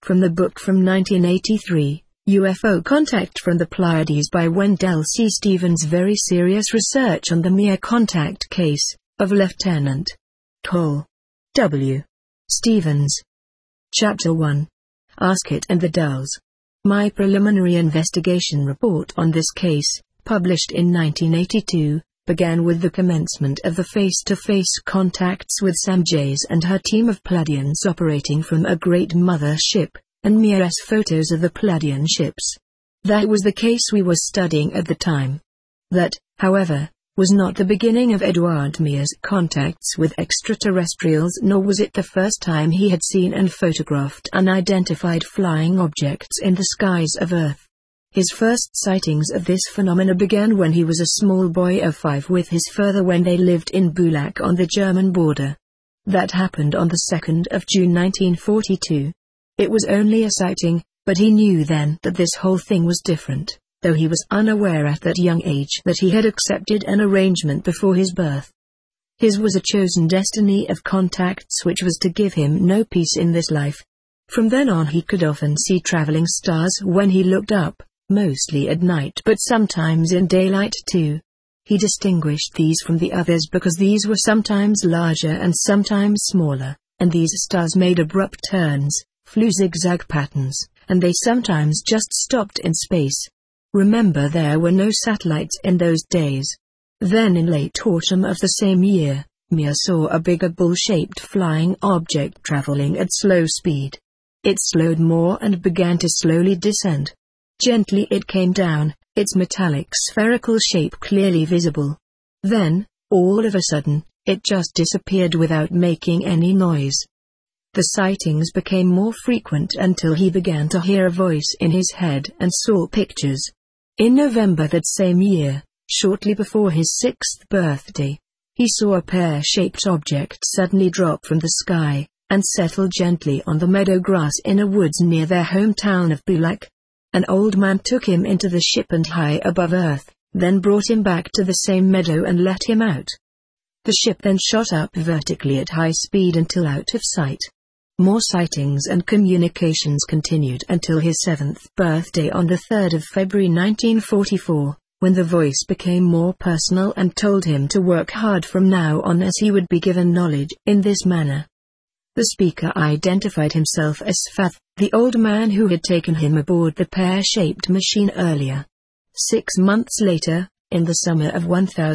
From the book from 1983, UFO Contact from the Pleiades by Wendell C. Stevens. Very serious research on the Mir contact case of Lieutenant Cole W. Stevens. Chapter 1. Ask It and the Dulls. My preliminary investigation report on this case, published in 1982, began with the commencement of the face-to-face contacts with Sam Jays and her team of Pleiadians operating from a Great Mother ship, and Mir's photos of the Pleiadian ships. That was the case we were studying at the time. That, however, was not the beginning of Edward Mir's contacts with extraterrestrials, nor was it the first time he had seen and photographed unidentified flying objects in the skies of Earth. His first sightings of this phenomena began when he was a small boy of 5 with his father when they lived in Bulak on the German border. That happened on the 2nd of June 1942. It was only a sighting, but he knew then that this whole thing was different, though he was unaware at that young age that he had accepted an arrangement before his birth. His was a chosen destiny of contacts which was to give him no peace in this life. From then on he could often see traveling stars when he looked up, mostly at night but sometimes in daylight too. He distinguished these from the others because these were sometimes larger and sometimes smaller, and these stars made abrupt turns, flew zigzag patterns, and they sometimes just stopped in space. Remember, there were no satellites in those days. Then in late autumn of the same year, Mir saw a bigger bull-shaped flying object traveling at slow speed. It slowed more and began to slowly descend. Gently it came down, its metallic spherical shape clearly visible. Then, all of a sudden, it just disappeared without making any noise. The sightings became more frequent until he began to hear a voice in his head and saw pictures. In November that same year, shortly before his 6th birthday, he saw a pear-shaped object suddenly drop from the sky and settle gently on the meadow grass in a woods near their hometown of Bulak. An old man took him into the ship and high above Earth, then brought him back to the same meadow and let him out. The ship then shot up vertically at high speed until out of sight. More sightings and communications continued until his 7th birthday on the 3rd of February 1944, when the voice became more personal and told him to work hard from now on as he would be given knowledge in this manner. The speaker identified himself as Sfath, the old man who had taken him aboard the pear-shaped machine earlier. 6 months later, in the summer of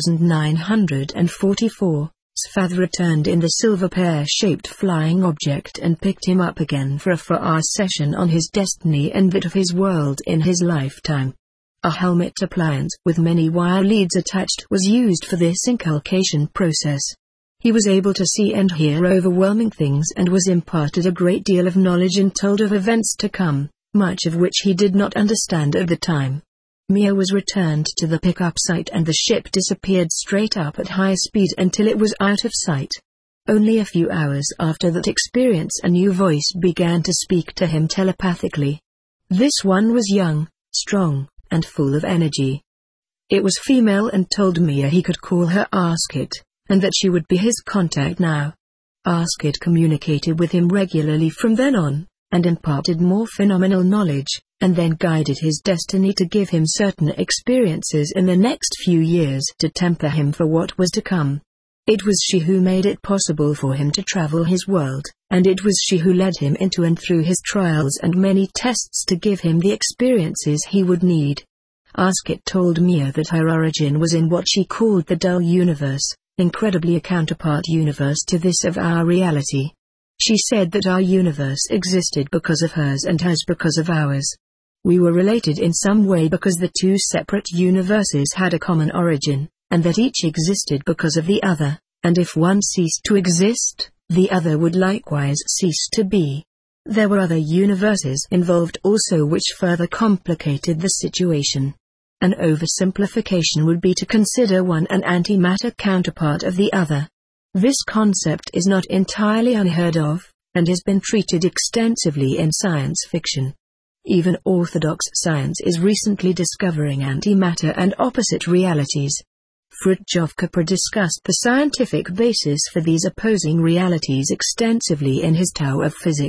1944, Sfath returned in the silver pear-shaped flying object and picked him up again for a 4-hour session on his destiny and that of his world in his lifetime. A helmet appliance with many wire leads attached was used for this inculcation process. He was able to see and hear overwhelming things and was imparted a great deal of knowledge and told of events to come, much of which he did not understand at the time. Mir was returned to the pickup site and the ship disappeared straight up at high speed until it was out of sight. Only a few hours after that experience a new voice began to speak to him telepathically. This one was young, strong, and full of energy. It was female and told Mir he could call her Ask It, and that she would be his contact now. Ask It communicated with him regularly from then on, and imparted more phenomenal knowledge, and then guided his destiny to give him certain experiences in the next few years to temper him for what was to come. It was she who made it possible for him to travel his world, and it was she who led him into and through his trials and many tests to give him the experiences he would need. Ask It told Mir that her origin was in what she called the dull universe, incredibly a counterpart universe to this of our reality. She said that our universe existed because of hers and hers because of ours. We were related in some way because the two separate universes had a common origin, and that each existed because of the other, and if one ceased to exist, the other would likewise cease to be. There were other universes involved also which further complicated the situation. An oversimplification would be to consider one an antimatter counterpart of the other. This concept is not entirely unheard of, and has been treated extensively in science fiction. Even orthodox science is recently discovering antimatter and opposite realities. Fritjof Capra discussed the scientific basis for these opposing realities extensively in his Tao of Physics,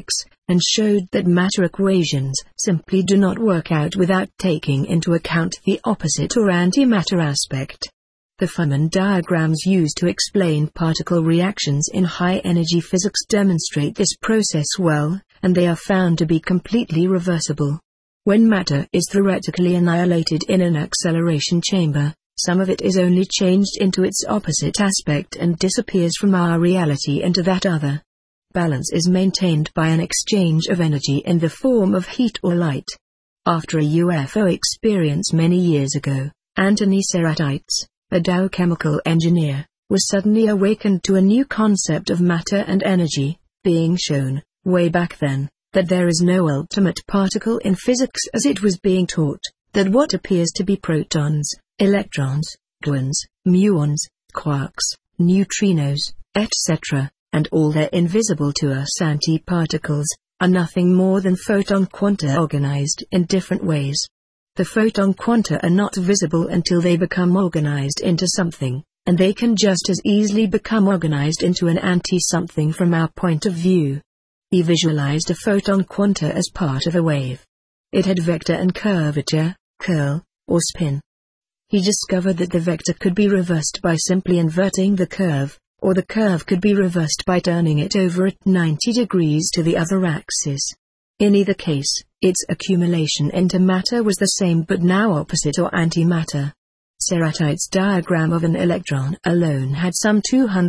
and showed that matter equations simply do not work out without taking into account the opposite or antimatter aspect. The Feynman diagrams used to explain particle reactions in high-energy physics demonstrate this process well, and they are found to be completely reversible. When matter is theoretically annihilated in an acceleration chamber, some of it is only changed into its opposite aspect and disappears from our reality into that other. Balance is maintained by an exchange of energy in the form of heat or light. After a UFO experience many years ago, Anthony Seratites, a Dow chemical engineer, was suddenly awakened to a new concept of matter and energy, being shown, way back then, that there is no ultimate particle in physics as it was being taught, that what appears to be protons, electrons, gluons, muons, quarks, neutrinos, etc., and all their invisible to us antiparticles, are nothing more than photon quanta organized in different ways. The photon quanta are not visible until they become organized into something, and they can just as easily become organized into an anti-something from our point of view. He visualized a photon quanta as part of a wave. It had vector and curvature, curl, or spin. He discovered that the vector could be reversed by simply inverting the curve, or the curve could be reversed by turning it over at 90 degrees to the other axis. In either case, its accumulation into matter was the same but now opposite or antimatter. Seratites' diagram of an electron alone had some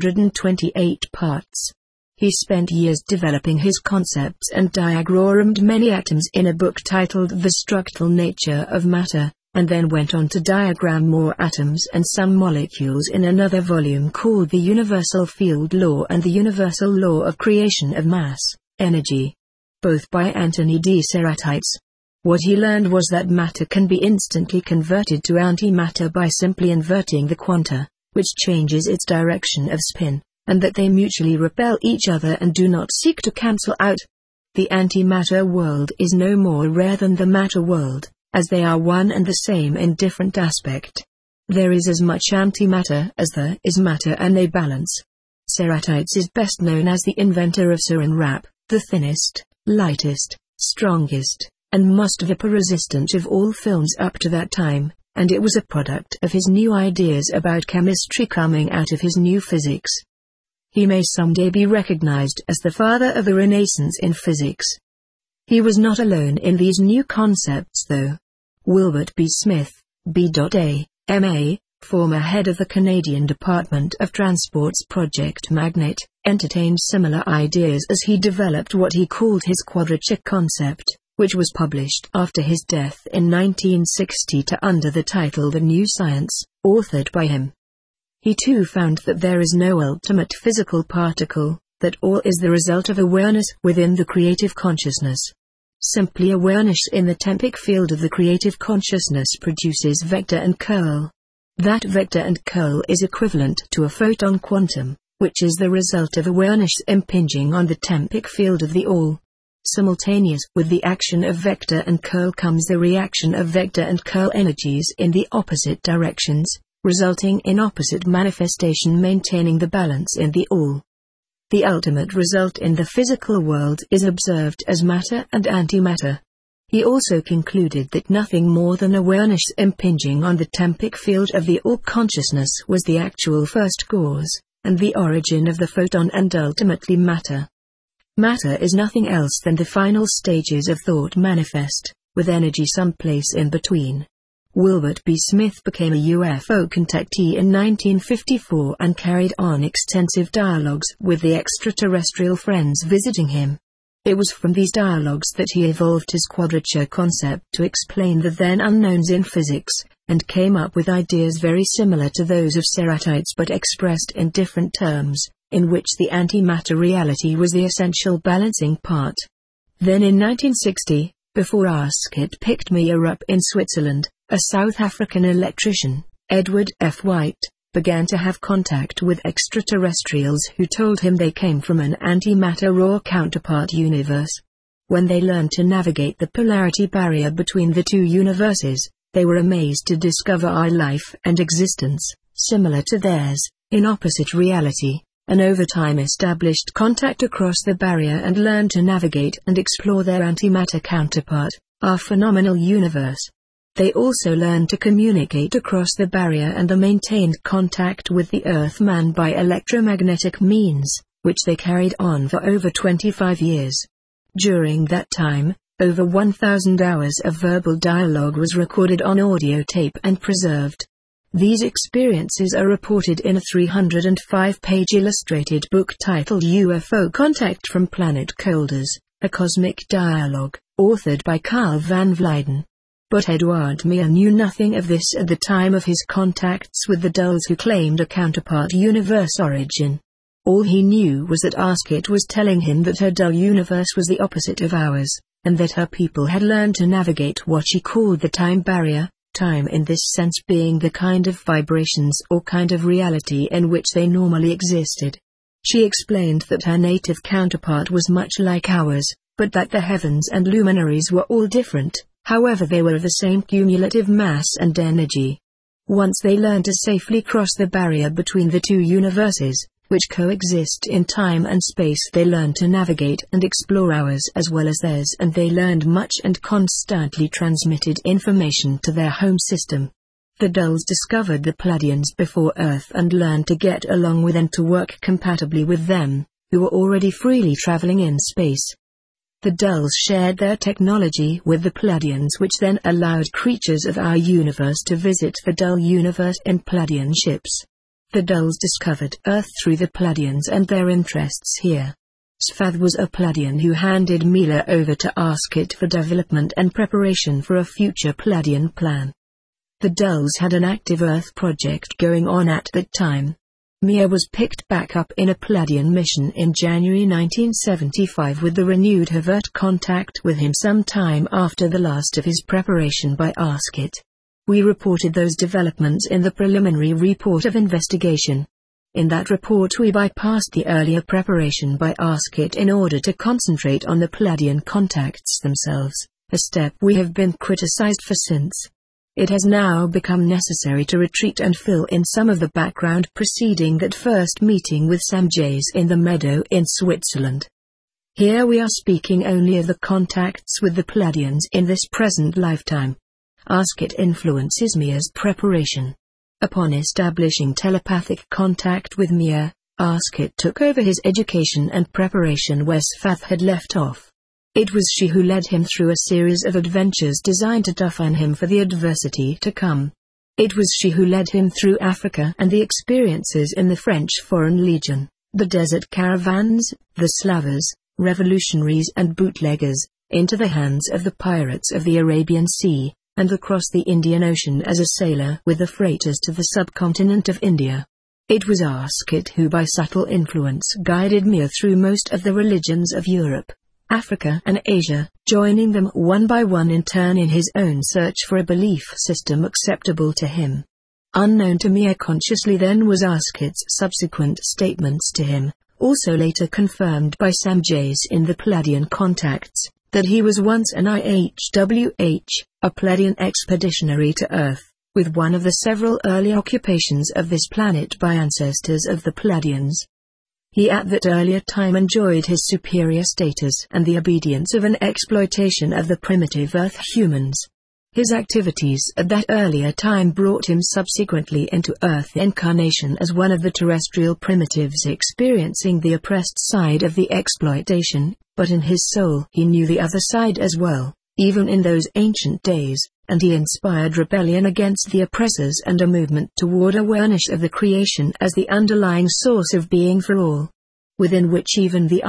228 parts. He spent years developing his concepts and diagrammed many atoms in a book titled The Structural Nature of Matter, and then went on to diagram more atoms and some molecules in another volume called The Universal Field Law and The Universal Law of Creation of Mass, Energy, both by Anthony D. Seratites. What he learned was that matter can be instantly converted to antimatter by simply inverting the quanta, which changes its direction of spin, and that they mutually repel each other and do not seek to cancel out. The antimatter world is no more rare than the matter world, as they are one and the same in different aspect. There is as much antimatter as there is matter and they balance. Seratites is best known as the inventor of Saran wrap, the thinnest, lightest, strongest, and most vapor-resistant of all films up to that time, and it was a product of his new ideas about chemistry coming out of his new physics. He may someday be recognized as the father of the Renaissance in physics. He was not alone in these new concepts though. Wilbert B. Smith, B.A., M.A., former head of the Canadian Department of Transport's Project Magnet, entertained similar ideas as he developed what he called his quadrature concept, which was published after his death in 1960 under the title The New Science, authored by him. He too found that there is no ultimate physical particle, that all is the result of awareness within the creative consciousness. Simply awareness in the tempic field of the creative consciousness produces vector and curl. That vector and curl is equivalent to a photon quantum, which is the result of awareness impinging on the tempic field of the all. Simultaneous with the action of vector and curl comes the reaction of vector and curl energies in the opposite directions, resulting in opposite manifestation maintaining the balance in the all. The ultimate result in the physical world is observed as matter and antimatter. He also concluded that nothing more than awareness impinging on the tempic field of the all consciousness was the actual first cause, and the origin of the photon and ultimately matter. Matter is nothing else than the final stages of thought manifest, with energy someplace in between. Wilbert B. Smith became a UFO contactee in 1954 and carried on extensive dialogues with the extraterrestrial friends visiting him. It was from these dialogues that he evolved his quadrature concept to explain the then unknowns in physics, and came up with ideas very similar to those of Seratites but expressed in different terms, in which the antimatter reality was the essential balancing part. Then in 1960, before Ascot picked me up in Switzerland, a South African electrician, Edward F. White, began to have contact with extraterrestrials who told him they came from an antimatter raw counterpart universe. When they learned to navigate the polarity barrier between the two universes, they were amazed to discover our life and existence, similar to theirs, in opposite reality, and over time established contact across the barrier and learned to navigate and explore their antimatter counterpart, our phenomenal universe. They also learned to communicate across the barrier and maintained contact with the Earthman by electromagnetic means, which they carried on for over 25 years. During that time, over 1,000 hours of verbal dialogue was recorded on audio tape and preserved. These experiences are reported in a 305-page illustrated book titled UFO Contact from Planet Colders, A Cosmic Dialogue, authored by Carl van Vleiden. But Edward Meyer knew nothing of this at the time of his contacts with the Dulles, who claimed a counterpart universe origin. All he knew was that Askit was telling him that her dull universe was the opposite of ours, and that her people had learned to navigate what she called the time barrier, time in this sense being the kind of vibrations or kind of reality in which they normally existed. She explained that her native counterpart was much like ours, but that the heavens and luminaries were all different. However, they were of the same cumulative mass and energy. Once they learned to safely cross the barrier between the two universes, which coexist in time and space, they learned to navigate and explore ours as well as theirs, and they learned much and constantly transmitted information to their home system. The Dulles discovered the Pleiadians before Earth and learned to get along with and to work compatibly with them, who were already freely traveling in space. The Dulles shared their technology with the Pleiadians, which then allowed creatures of our universe to visit the Dull universe in Pleiadian ships. The Dulles discovered Earth through the Pleiadians and their interests here. Sfath was a Pleiadian who handed Mila over to Askit for development and preparation for a future Pleiadian plan. The Dulles had an active Earth project going on at that time. Mia was picked back up in a Pleiadian mission in January 1975 with the renewed overt contact with him some time after the last of his preparation by Askit. We reported those developments in the preliminary report of investigation. In that report we bypassed the earlier preparation by Askit in order to concentrate on the Pleiadian contacts themselves, a step we have been criticized for since. It has now become necessary to retreat and fill in some of the background preceding that first meeting with Sam Jays in the meadow in Switzerland. Here we are speaking only of the contacts with the Pleiadians in this present lifetime. Askit influences Mia's preparation. Upon establishing telepathic contact with Mia, Askit took over his education and preparation where Sfath had left off. It was she who led him through a series of adventures designed to toughen him for the adversity to come. It was she who led him through Africa and the experiences in the French Foreign Legion, the desert caravans, the slavers, revolutionaries and bootleggers, into the hands of the pirates of the Arabian Sea, and across the Indian Ocean as a sailor with the freighters to the subcontinent of India. It was Askit who by subtle influence guided Mia through most of the religions of Europe, Africa and Asia, joining them one by one in turn in his own search for a belief system acceptable to him. Unknown to Mia consciously then was Askit's subsequent statements to him, also later confirmed by Sam Jays in the Pleiadian contacts, that he was once an IHWH, a Pleiadian expeditionary to Earth, with one of the several early occupations of this planet by ancestors of the Pleiadians. He at that earlier time enjoyed his superior status and the obedience of an exploitation of the primitive Earth humans. His activities at that earlier time brought him subsequently into Earth incarnation as one of the terrestrial primitives experiencing the oppressed side of the exploitation, but in his soul he knew the other side as well, even in those ancient days, and he inspired rebellion against the oppressors and a movement toward awareness of the creation as the underlying source of being for all, within which even the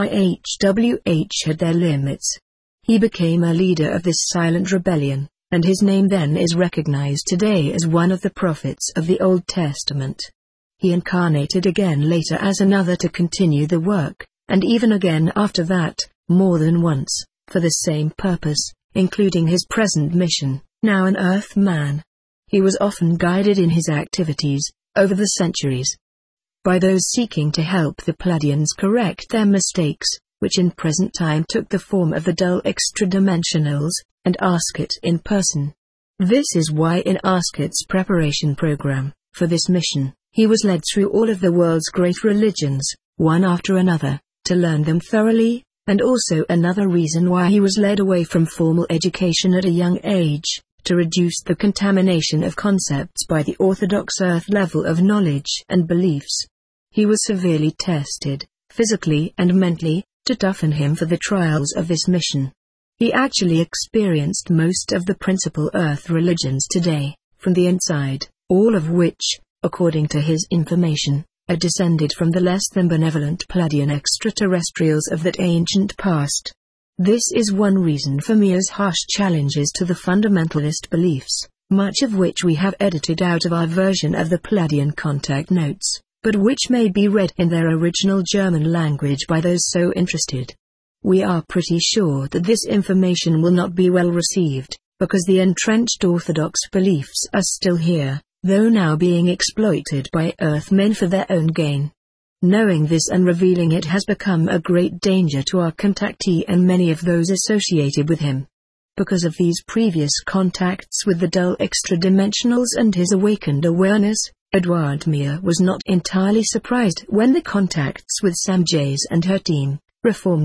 IHWH had their limits. He became a leader of this silent rebellion, and his name then is recognized today as one of the prophets of the Old Testament. He incarnated again later as another to continue the work, and even again after that, more than once, for the same purpose, including his present mission. Now an Earthman, he was often guided in his activities, over the centuries, by those seeking to help the Pleiadians correct their mistakes, which in present time took the form of the dull extradimensionals, and Askit in person. This is why in Askit's preparation program, for this mission, he was led through all of the world's great religions, one after another, to learn them thoroughly, and also another reason why he was led away from formal education at a young age, to reduce the contamination of concepts by the orthodox earth level of knowledge and beliefs. He was severely tested, physically and mentally, to toughen him for the trials of this mission. He actually experienced most of the principal earth religions today, from the inside, all of which, according to his information, are descended from the less than benevolent Pleiadian extraterrestrials of that ancient past. This is one reason for Mia's harsh challenges to the fundamentalist beliefs, much of which we have edited out of our version of the Pleiadian contact notes, but which may be read in their original German language by those so interested. We are pretty sure that this information will not be well received, because the entrenched orthodox beliefs are still here, though now being exploited by Earthmen for their own gain. Knowing this and revealing it has become a great danger to our contactee and many of those associated with him. Because of these previous contacts with the dull extra-dimensionals and his awakened awareness, Eduard Mia was not entirely surprised when the contacts with Sam Jays and her team, reformed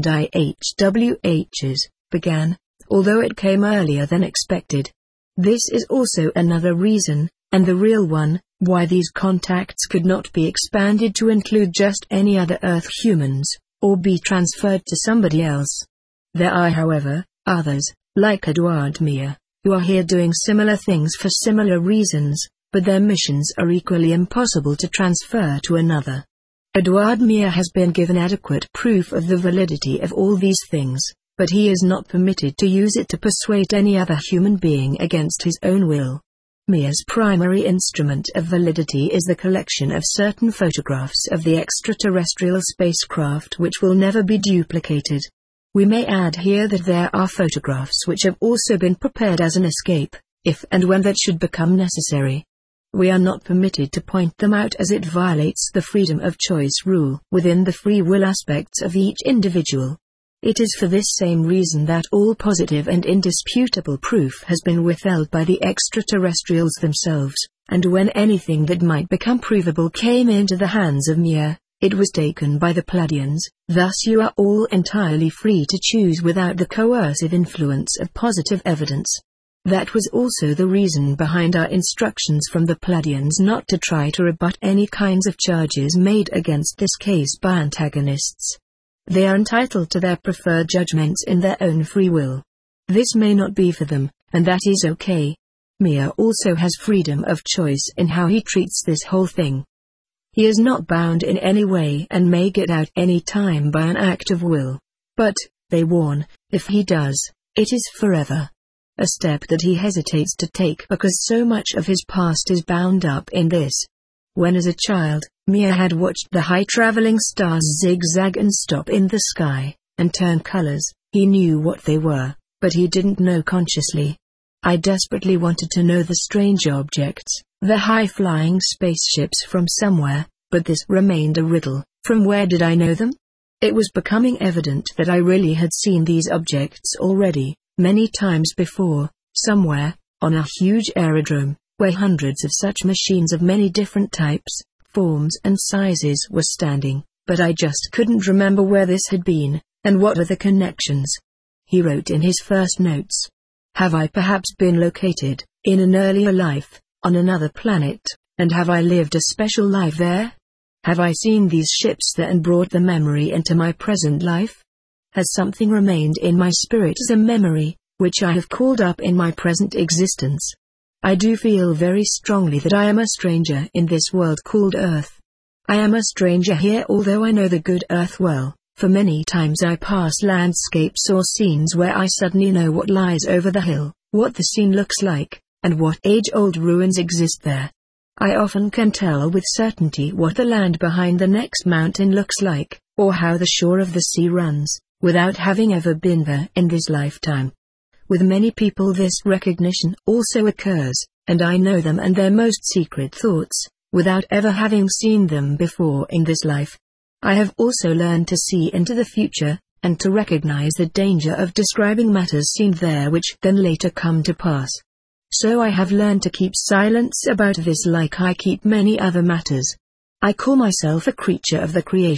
IHWHs, began, although it came earlier than expected. This is also another reason, and the real one, why these contacts could not be expanded to include just any other Earth humans, or be transferred to somebody else. There are, however, others, like Eduard Mia, who are here doing similar things for similar reasons, but their missions are equally impossible to transfer to another. Eduard Mia has been given adequate proof of the validity of all these things, but he is not permitted to use it to persuade any other human being against his own will. Mia's primary instrument of validity is the collection of certain photographs of the extraterrestrial spacecraft which will never be duplicated. We may add here that there are photographs which have also been prepared as an escape, if and when that should become necessary. We are not permitted to point them out as it violates the freedom of choice rule within the free will aspects of each individual. It is for this same reason that all positive and indisputable proof has been withheld by the extraterrestrials themselves, and when anything that might become provable came into the hands of Mia, it was taken by the Pleiadians. Thus you are all entirely free to choose without the coercive influence of positive evidence. That was also the reason behind our instructions from the Pleiadians not to try to rebut any kinds of charges made against this case by antagonists. They are entitled to their preferred judgments in their own free will. This may not be for them, and that is okay. Mia also has freedom of choice in how he treats this whole thing. He is not bound in any way and may get out any time by an act of will. But, they warn, if he does, it is forever. A step that he hesitates to take because so much of his past is bound up in this. When as a child, Mia had watched the high-traveling stars zigzag and stop in the sky, and turn colors. He knew what they were, but he didn't know consciously. I desperately wanted to know the strange objects, the high-flying spaceships from somewhere, but this remained a riddle. From where did I know them? It was becoming evident that I really had seen these objects already, many times before, somewhere, on a huge aerodrome, where hundreds of such machines of many different types, forms and sizes were standing, but I just couldn't remember where this had been, and what were the connections. He wrote in his first notes. Have I perhaps been located, in an earlier life, on another planet, and have I lived a special life there? Have I seen these ships there and brought the memory into my present life? Has something remained in my spirit as a memory, which I have called up in my present existence? I do feel very strongly that I am a stranger in this world called Earth. I am a stranger here although I know the good Earth well, for many times I pass landscapes or scenes where I suddenly know what lies over the hill, what the scene looks like, and what age-old ruins exist there. I often can tell with certainty what the land behind the next mountain looks like, or how the shore of the sea runs, without having ever been there in this lifetime. With many people this recognition also occurs, and I know them and their most secret thoughts, without ever having seen them before in this life. I have also learned to see into the future, and to recognize the danger of describing matters seen there which then later come to pass. So I have learned to keep silence about this like I keep many other matters. I call myself a creature of the creation,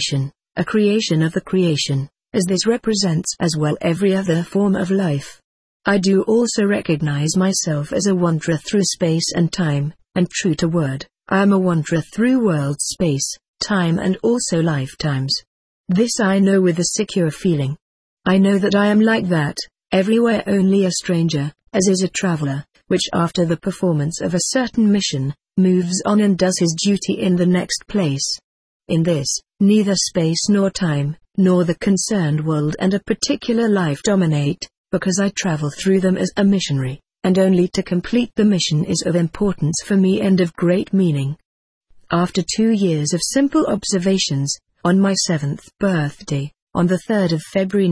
a creation of the creation, as this represents as well every other form of life. I do also recognize myself as a wanderer through space and time, and true to word, I am a wanderer through worlds, space, time and also lifetimes. This I know with a secure feeling. I know that I am like that, everywhere only a stranger, as is a traveler, which after the performance of a certain mission, moves on and does his duty in the next place. In this, neither space nor time, nor the concerned world and a particular life dominate, because I travel through them as a missionary, and only to complete the mission is of importance for me and of great meaning. After 2 years of simple observations, on my 7th birthday, on the 3rd of February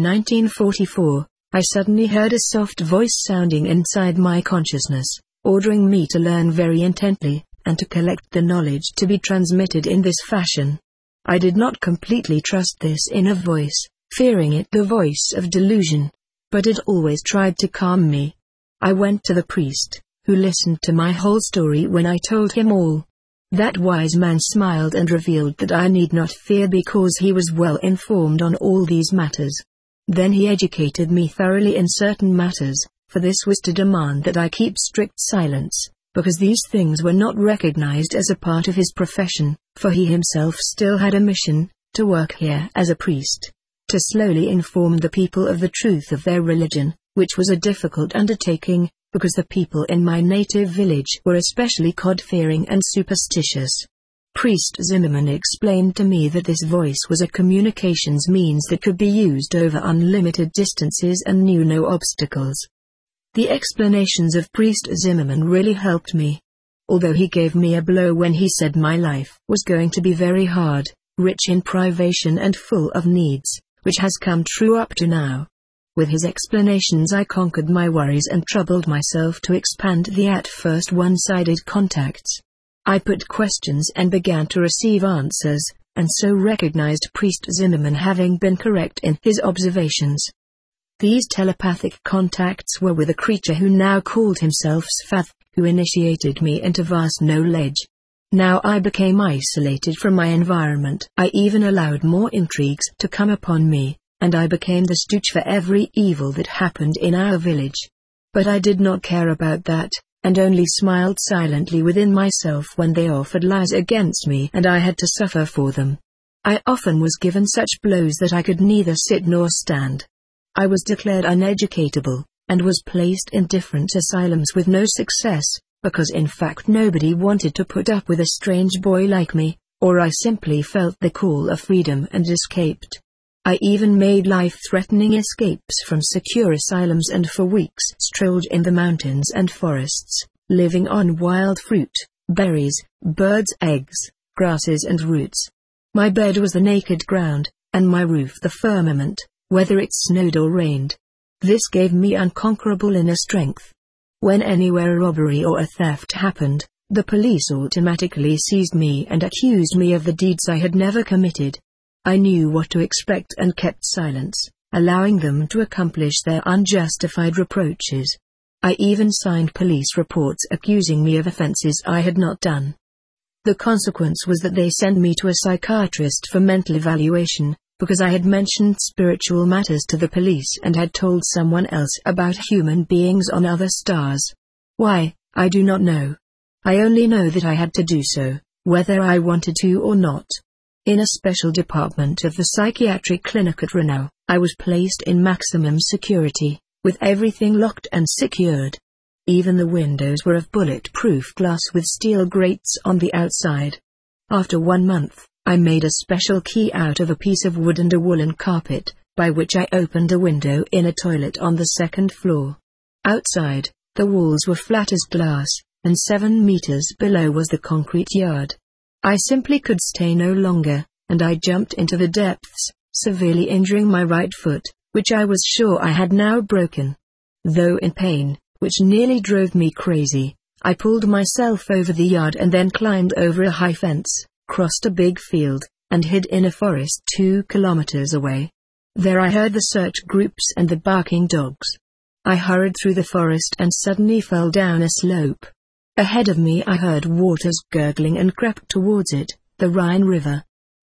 1944, I suddenly heard a soft voice sounding inside my consciousness, ordering me to learn very intently, and to collect the knowledge to be transmitted in this fashion. I did not completely trust this inner voice, fearing it the voice of delusion, but it always tried to calm me. I went to the priest, who listened to my whole story when I told him all. That wise man smiled and revealed that I need not fear because he was well informed on all these matters. Then he educated me thoroughly in certain matters, for this was to demand that I keep strict silence, because these things were not recognized as a part of his profession, for he himself still had a mission, to work here as a priest, to slowly inform the people of the truth of their religion, which was a difficult undertaking, because the people in my native village were especially God-fearing and superstitious. Priest Zimmerman explained to me that this voice was a communications means that could be used over unlimited distances and knew no obstacles. The explanations of Priest Zimmerman really helped me. Although he gave me a blow when he said my life was going to be very hard, rich in privation and full of needs, which has come true up to now. With his explanations I conquered my worries and troubled myself to expand the at first one-sided contacts. I put questions and began to receive answers, and so recognized Priest Zimmerman having been correct in his observations. These telepathic contacts were with a creature who now called himself Svath, who initiated me into vast knowledge. Now I became isolated from my environment. I even allowed more intrigues to come upon me, and I became the stooge for every evil that happened in our village. But I did not care about that, and only smiled silently within myself when they offered lies against me and I had to suffer for them. I often was given such blows that I could neither sit nor stand. I was declared uneducatable, and was placed in different asylums with no success, because in fact nobody wanted to put up with a strange boy like me, or I simply felt the call of freedom and escaped. I even made life-threatening escapes from secure asylums and for weeks strolled in the mountains and forests, living on wild fruit, berries, birds' eggs, grasses and roots. My bed was the naked ground, and my roof the firmament, whether it snowed or rained. This gave me unconquerable inner strength. When anywhere a robbery or a theft happened, the police automatically seized me and accused me of the deeds I had never committed. I knew what to expect and kept silence, allowing them to accomplish their unjustified reproaches. I even signed police reports accusing me of offenses I had not done. The consequence was that they sent me to a psychiatrist for mental evaluation, because I had mentioned spiritual matters to the police and had told someone else about human beings on other stars. Why, I do not know. I only know that I had to do so, whether I wanted to or not. In a special department of the psychiatric clinic at Renault, I was placed in maximum security, with everything locked and secured. Even the windows were of bulletproof glass with steel grates on the outside. After 1 month, I made a special key out of a piece of wood and a woolen carpet, by which I opened a window in a toilet on the 2nd floor. Outside, the walls were flat as glass, and 7 meters below was the concrete yard. I simply could stay no longer, and I jumped into the depths, severely injuring my right foot, which I was sure I had now broken. Though in pain, which nearly drove me crazy, I pulled myself over the yard and then climbed over a high fence, crossed a big field, and hid in a forest 2 kilometers away. There I heard the search groups and the barking dogs. I hurried through the forest and suddenly fell down a slope. Ahead of me I heard waters gurgling and crept towards it, the Rhine River.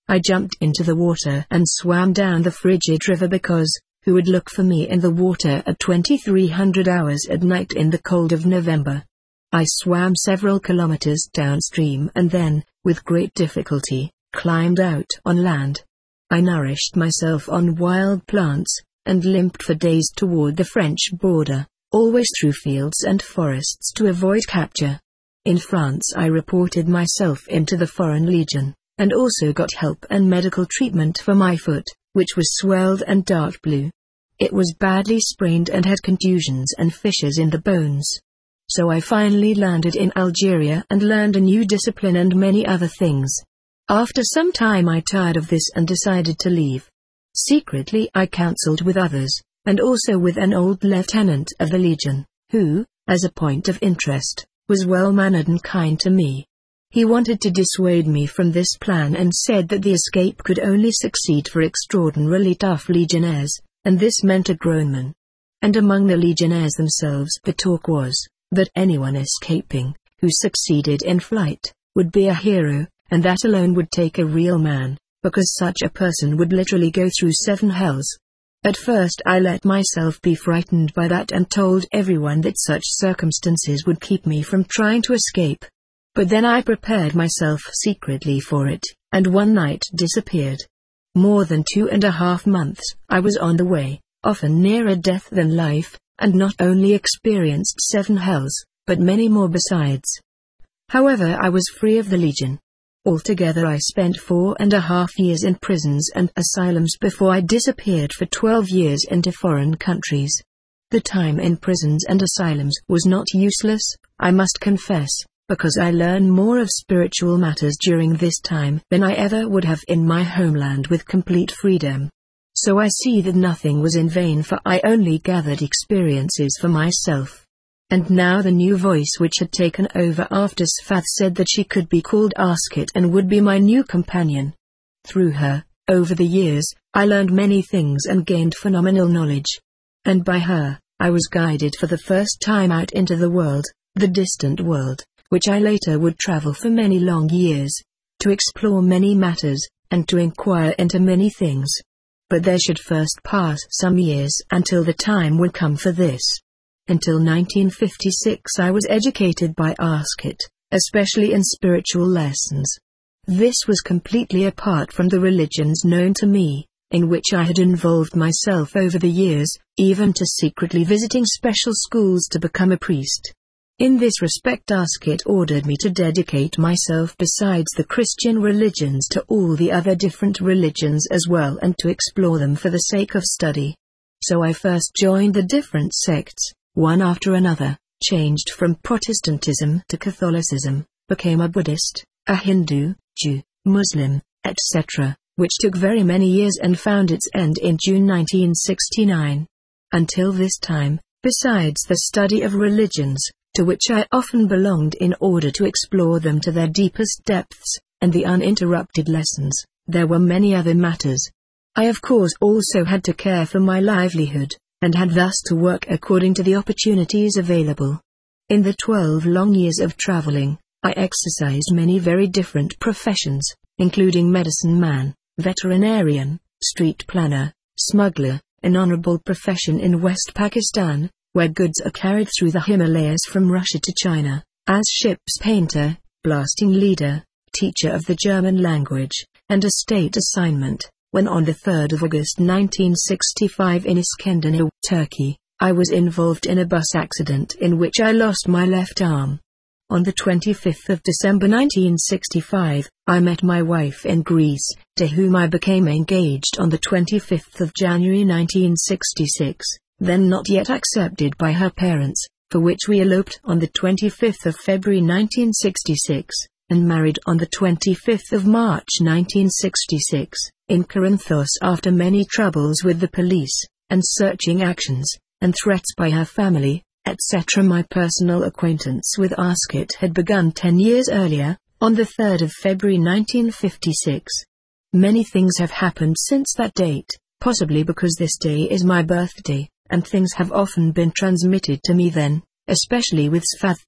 I jumped into the water and swam down the frigid river because, who would look for me in the water at 2300 hours at night in the cold of November? I swam several kilometers downstream and then, with great difficulty, climbed out on land. I nourished myself on wild plants, and limped for days toward the French border, always through fields and forests to avoid capture. In France I reported myself into the Foreign Legion, and also got help and medical treatment for my foot, which was swelled and dark blue. It was badly sprained and had contusions and fissures in the bones. So I finally landed in Algeria and learned a new discipline and many other things. After some time I tired of this and decided to leave. Secretly I counseled with others, and also with an old lieutenant of the Legion, who, as a point of interest, was well-mannered and kind to me. He wanted to dissuade me from this plan and said that the escape could only succeed for extraordinarily tough legionnaires, and this meant a grown man. And among the legionnaires themselves the talk was, that anyone escaping, who succeeded in flight, would be a hero, and that alone would take a real man, because such a person would literally go through 7 hells. At first I let myself be frightened by that and told everyone that such circumstances would keep me from trying to escape. But then I prepared myself secretly for it, and one night disappeared. More than 2.5 months, I was on the way, often nearer death than life, and not only experienced 7 hells, but many more besides. However, I was free of the Legion. Altogether I spent 4.5 years in prisons and asylums before I disappeared for 12 years into foreign countries. The time in prisons and asylums was not useless, I must confess, because I learned more of spiritual matters during this time than I ever would have in my homeland with complete freedom. So I see that nothing was in vain, for I only gathered experiences for myself. And now the new voice which had taken over after Sfath said that she could be called Askit and would be my new companion. Through her, over the years, I learned many things and gained phenomenal knowledge. And by her, I was guided for the first time out into the world, the distant world, which I later would travel for many long years, to explore many matters, and to inquire into many things. But there should first pass some years until the time would come for this. Until 1956 I was educated by Askit, especially in spiritual lessons. This was completely apart from the religions known to me, in which I had involved myself over the years, even to secretly visiting special schools to become a priest. In this respect Askit ordered me to dedicate myself besides the Christian religions to all the other different religions as well, and to explore them for the sake of study. So I first joined the different sects, one after another, changed from Protestantism to Catholicism, became a Buddhist, a Hindu, Jew, Muslim, etc., which took very many years and found its end in June 1969. Until this time, besides the study of religions, to which I often belonged in order to explore them to their deepest depths, and the uninterrupted lessons, there were many other matters. I of course also had to care for my livelihood, and had thus to work according to the opportunities available. In the 12 long years of traveling, I exercised many very different professions, including medicine man, veterinarian, street planner, smuggler, an honorable profession in West Pakistan, where goods are carried through the Himalayas from Russia to China, as ship's painter, blasting leader, teacher of the German language, and a state assignment. When on the 3rd of August 1965 in Iskenderun, Turkey, I was involved in a bus accident in which I lost my left arm. On the 25th of December 1965, I met my wife in Greece, to whom I became engaged on the 25th of January 1966, then not yet accepted by her parents, for which we eloped on the 25th of February 1966, and married on the 25th of March 1966, in Corinthos after many troubles with the police, and searching actions, and threats by her family, etc. My personal acquaintance with Askit had begun 10 years earlier, on the 3rd of February 1956. Many things have happened since that date, possibly because this day is my birthday, and things have often been transmitted to me then, especially with Sfath.